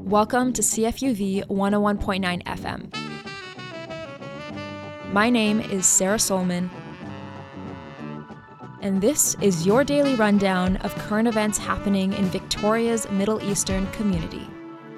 Welcome to CFUV 101.9 FM. My name is Sarah Solman, and this is your daily rundown of current events happening in Victoria's Middle Eastern community.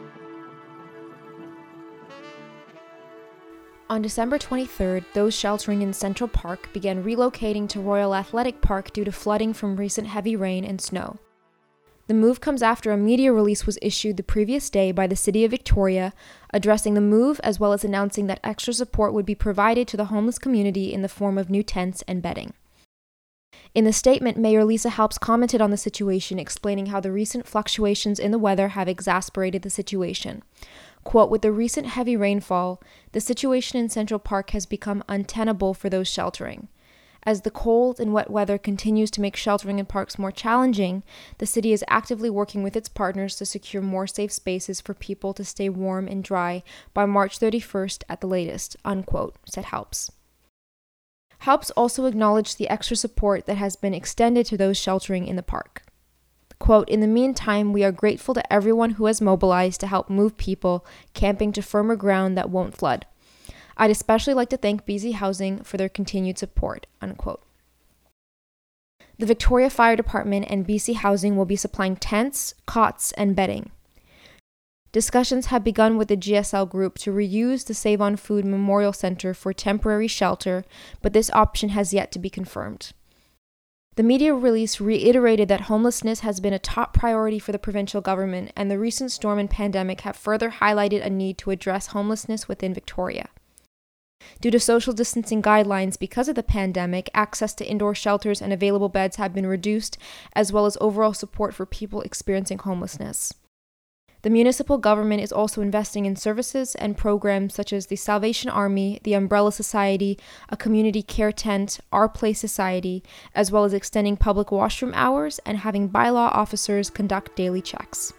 On December 23rd, those sheltering in Central Park began relocating to Royal Athletic Park due to flooding from recent heavy rain and snow. The move comes after a media release was issued the previous day by the City of Victoria, addressing the move as well as announcing that extra support would be provided to the homeless community in the form of new tents and bedding. In the statement, Mayor Lisa Halps commented on the situation, explaining how the recent fluctuations in the weather have exacerbated the situation. Quote, "With the recent heavy rainfall, the situation in Central Park has become untenable for those sheltering. As the cold and wet weather continues to make sheltering in parks more challenging, the city is actively working with its partners to secure more safe spaces for people to stay warm and dry by March 31st at the latest," unquote, said Halps. Halps also acknowledged the extra support that has been extended to those sheltering in the park. Quote, "In the meantime, we are grateful to everyone who has mobilized to help move people camping to firmer ground that won't flood. I'd especially like to thank BC Housing for their continued support," unquote. The Victoria Fire Department and BC Housing will be supplying tents, cots, and bedding. Discussions have begun with the GSL Group to reuse the Save on Food Memorial Center for temporary shelter, but this option has yet to be confirmed. The media release reiterated that homelessness has been a top priority for the provincial government, and the recent storm and pandemic have further highlighted a need to address homelessness within Victoria. Due to social distancing guidelines because of the pandemic, access to indoor shelters and available beds have been reduced, as well as overall support for people experiencing homelessness. The municipal government is also investing in services and programs such as the Salvation Army, the Umbrella Society, a community care tent, Our Place Society, as well as extending public washroom hours and having bylaw officers conduct daily checks.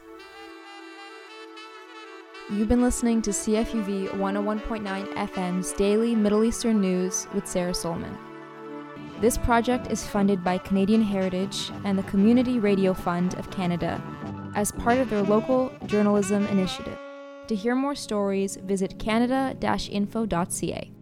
You've been listening to CFUV 101.9 FM's Daily Middle Eastern News with Sarah Solman. This project is funded by Canadian Heritage and the Community Radio Fund of Canada as part of their local journalism initiative. To hear more stories, visit canada-info.ca.